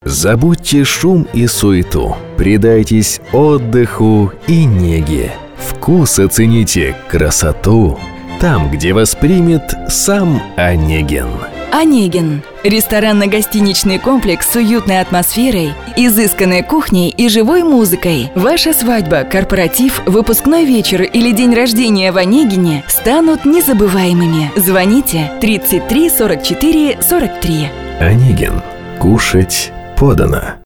Забудьте шум и суету, предайтесь отдыху и неге. Вкус оцените, красоту там, где вас примет сам Онегин. Онегин – ресторанно-гостиничный комплекс с уютной атмосферой, изысканной кухней и живой музыкой. Ваша свадьба, корпоратив, выпускной вечер или день рождения в Онегине станут незабываемыми. Звоните 33 44 43. Онегин. Кушать подано.